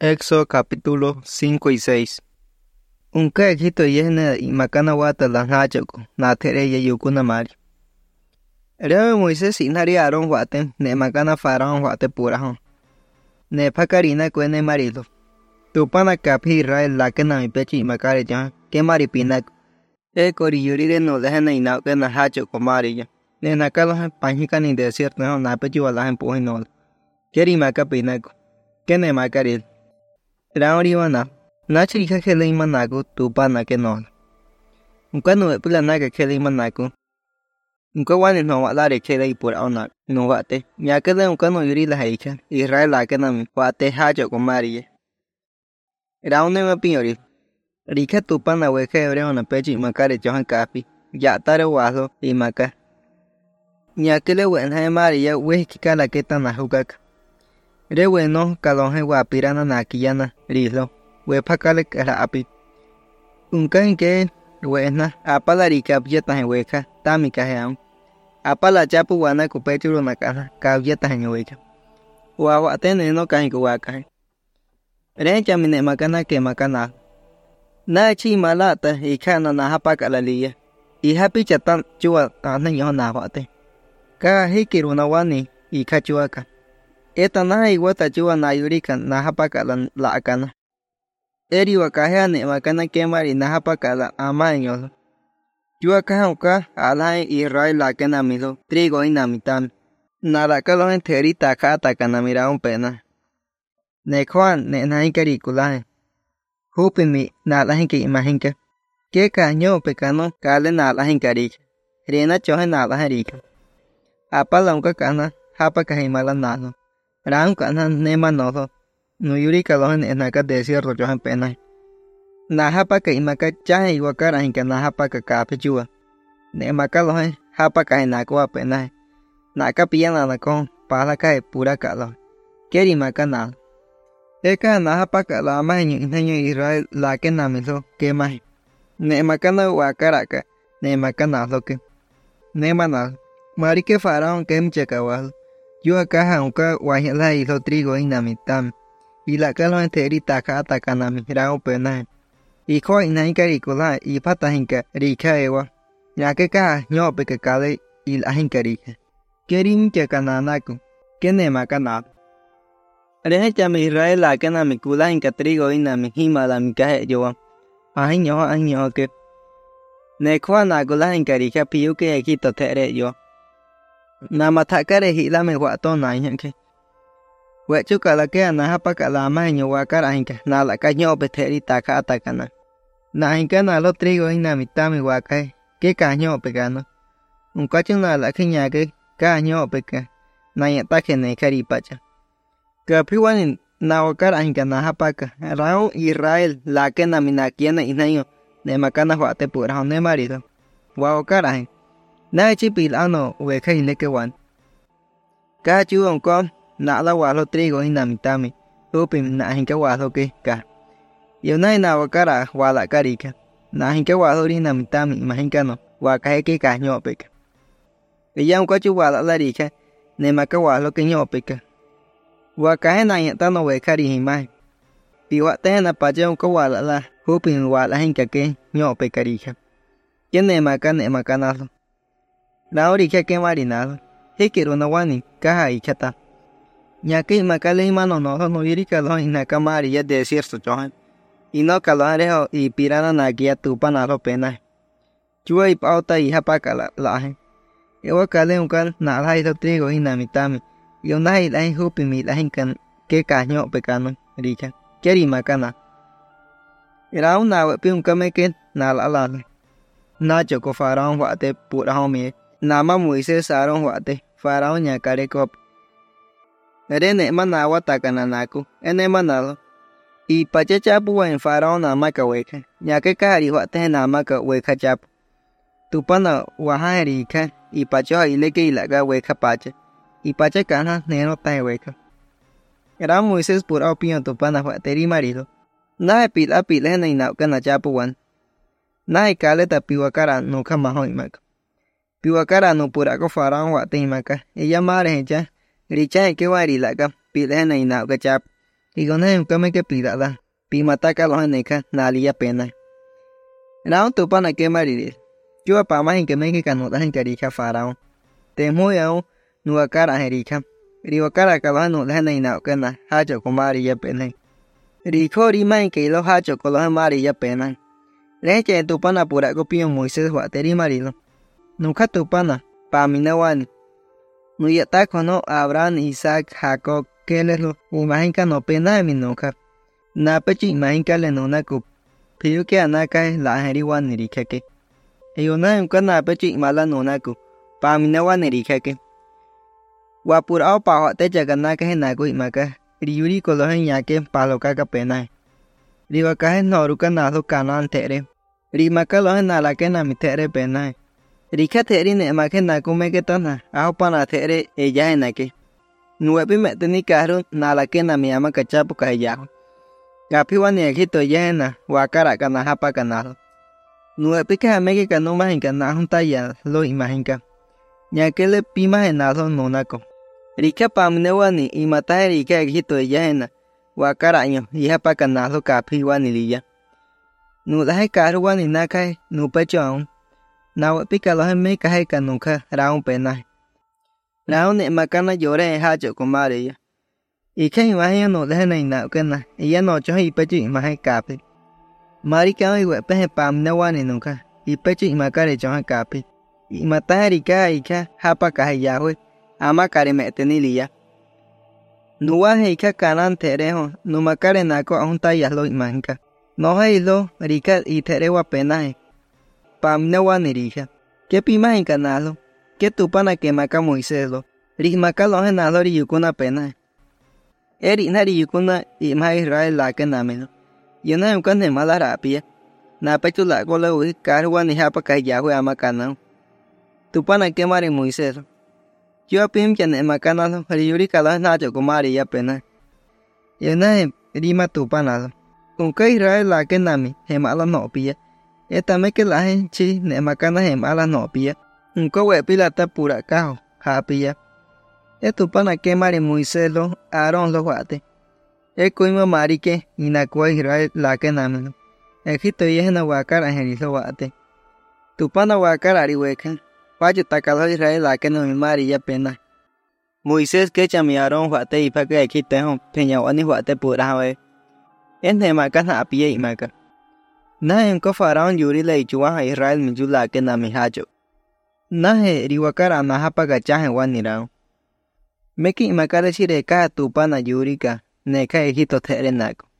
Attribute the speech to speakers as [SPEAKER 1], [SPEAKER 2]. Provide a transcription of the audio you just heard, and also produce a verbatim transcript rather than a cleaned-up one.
[SPEAKER 1] Éxodo capítulo cinco y seis. Unka Egipto yehne y makana wata la nachoko, na tere ye yukuna mari. Rewe Moisés inari Aarón wate, ne makana faraón wate purahon. Ne pakarina kwene marido. Tupana kapi Israel lakena mi pechi y makare jan, ke mari pinak. E kori yurire no lehena inauke na hachoko mari ya. Ne nakalo panjika ni desierto no na pechi walahen puhinol. Keri maka pinako. Ke ne makaril. Raori wana, nachi hija kele imanaku tupana ke no. Unka no pula naga kele imanaku. Unka wani no walare kele ipura ona no wate. Nyakele unka no yuri la heika. Israel la ke nami wate hajo ko marie. Raone ma piori. Rika tupana weke ebre ona pechi makare johan kapi. Ya tare wazo imaka. Nyakele wen hai maria we kikala keta na hukaka. Rewe no kalonje wapirana nakiyana rislo we pakale kara api unka inke wena apala rikap yeta he weka tamika heam apala chapu wana kupechuru nakana kavyeta he weka wa watene no kain kuwaka recha mine makana ke makana na chi malata ikana na hapakala liya i hapi chatan chua kana yona wate ka hikiru na wani ikachuaka Eta na iguata chua na yurika na hapakala la akana. Eri wakahea ne makana kemari na hapakala ama enyolo. Chua kaha uka alae Israel la kena milo trigo inamitam. Na la kalo en terita kata kana mira un pena. Ne Juan ne na inkarikulahe. Hupimi na la hinke imahinke. Ke kaño pekano kale na la hinkarika. Rena chohe na la herika. Apala unka kana hapakahimala nano. Ran kana nema nodo no yuri kalon en acá desierto yo en pena na hapa ka imaka cha iwakara en kana hapa ka kapechua nema kalon hapa ka na ko pena na ka piana na con para ka pura kalo keri makana eka na hapa ka la maño niño Israel la que na miso que mai nema kana wakara ka nema kana lo que nema na mari que faraón que mchekawal Yo acá aunque guayala hizo trigo inamitam. Y la calo enterita acá atacana mi rao pena. Y coi na incaricula y pata hinca rica ewa. Ya que ca ñope que cale y la hincarica. Kerim que cananaco. Que nema canal. Rehecha mi Israel la cana mi cula hinca trigo inami hima la mi caje yo. Año año que. Nequana gula hincarica piu que equito tere yo. Nama takare hila me wato na yanke. Wechu kala ke na hapa kala maño wakara hinka na la kaño peteri taka atakana. Na hinka na lo trigo ina mitami wakai ke kaño pegano. Un cacho na la kiña ke kaño peka. Na yata ke ne karipacha. Kapiwan na wakara hinka na hapa ka. Rao Israel la ke na minakiana inayo. Ne makana wate pura ne marido. Wa wakara hinka. Na chipil ano weka hileke wan. Ka chu on kon na la walo trigo inamitami. Upim na hinka walo ke ka. Yo na na wakara wala karika. Na hinka walo inamitami imahinka no. Waka heke ka nyopeka. Ella un kachu wala la rika. Ne maka walo ke nyopeka. Waka he na yata no weka ri himai. Piwa tena paja un ka wala la. Upim wala hinka ke nyopeka rika. Kene maka ne maka nalo. La orica que marinado, hikiro na wani, kaha y chata. Nyaki makale imano no no yiri kalon ina kamari ya desierto chohan. Y no kalon rejo y pirana na guía tu panaro pena. Chua y pauta y hapaka la laje. Ewa kale un kal na la hizo trigo ina mitami. Y una y la hupi mi la hinkan que caño pecano, rica. Keri makana. Era una wepi un kameke na la la. Nacho ko faraón wate pura homie. Nama Moisés Aarón wate, faraón ñakare kop. Rene manawa takananaku, ene manalo. Y pache chapu en faraón namaka weka, ñake kari wate namaka weka chapu. Tupana waha erika, y pacho ileke ilaga weka pache. Y pache kana neno tae weka. Era Moisés pura opinión tupana wateri marido. Na pil apil ene inauka na chapu wan. Na ikale tapiwakara nuka maho imaka. Piwakara no purako faraón wate imaka. Ella mare hecha. Richa que wari laga. Pilena inauka chap. Igone un kame que pidada. Pimataka los aneca, nalia pena. Raun tupana que maririr. Yo a pama en que me que canutas en carica faraón. Te muy aún, nueva cara jerica. Rio cara cabano de neina cana, hacho con maria pena. Rico rima en que los hacho con los maria pena. Leche tupana pura copio Moisés guateri marino. Nunca tupana, pa mi nawan. No ya ta cono Abraham, Isaac, Jacob, que les lo imagen no pena de mi nunca. Na pechi imagen que le no na cup. Piu que anaka es la jeriwan ni que. Y una en cana pechi mala no na cup. Pa mi nawan ni que. Wapura pa te jaganaka es nago imaka. Riuri colohen yake paloka ka pena. Ribaka es noruka nazo canan tere. Rimaka lo en la que na mi tere pena. Rika tere ne ma que na come que tana. Aho pana tere ella en aquí. Nuevi mete ni carro na la que na mi ama cachapo cayajo. Gapi wani egito yena wakara kana hapa canado. Nuevi que amegi cano más en cana junta ya lo imagina. Ya que le pima en nazo nonaco. Rika pamne wani y mata rika egito yena wakaraño y hapa canado capi wani lilla. Nu dahe carro wani naka nu pechon. Na wapi kalau me kahe kanuka raun pena. Raun ne makana llore hacho con maria. Y que imagen no deje na ina kena. Y ya no cho y pecho imagen capi. Mari ka y wepe pam na wani nunca. Y pecho imakare chon capi. Y mata rika y ka hapa kahe yahwe. Ama kare mete ni liya. Nuwa heika kanan terejo. Nu makare nako ahunta yaslo imagenka. No hay lo rika y terewa pena. Pam ne wani rija. ¿Qué pima en canalo? ¿Qué tu pana que maca Moisés lo? Rijmaca lo en nalo yukuna pena. Eri nari yukuna y ma Israel la que namelo. Yo no un cane mala rapia. Na pecho la gola uy carwa ni hapa kayahue ama canao. Tu pana que mare Moisés. Yo pim que ne macanalo, riyuri calas nacho con María pena. Yo no rima tu panalo. Con que Israel la que nami, gemala no pilla. Esta me que la gente ne macana gemala no pilla. Un cowe pilata pura cajo, japilla. Esto pana que mare Moisés lo, Aarón lo guate. El coima marique, y na cua Israel la que namelo. Egipto y es en aguacar angelis lo guate. Tu pana aguacar arihueca. Vaya tacalo Israel la que no me maría pena. Moisés que chami Aarón guate y pa que aquí tengo peñawani guate pura we. Es ne macana a pie y maca. Na en ko faraón yuri le chuan a Israel mi jula que na mi hacho. Na he riwakara na hapa gachaje wanirao. Meki makare shire ka tu pana yurika ne ka Egipto tere nako.